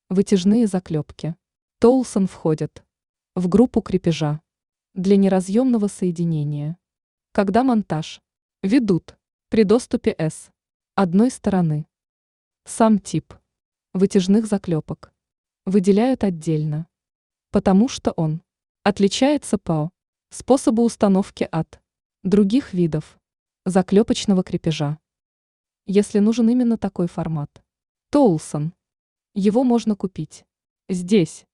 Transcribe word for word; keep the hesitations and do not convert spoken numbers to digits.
Вытяжные заклепки. Тоулсон входит в группу крепежа для неразъемного соединения, когда монтаж ведут при доступе с одной стороны. Сам тип вытяжных заклепок выделяют отдельно, потому что он отличается по способу установки от других видов заклепочного крепежа. Если нужен именно такой формат Тоулсон, его можно купить здесь.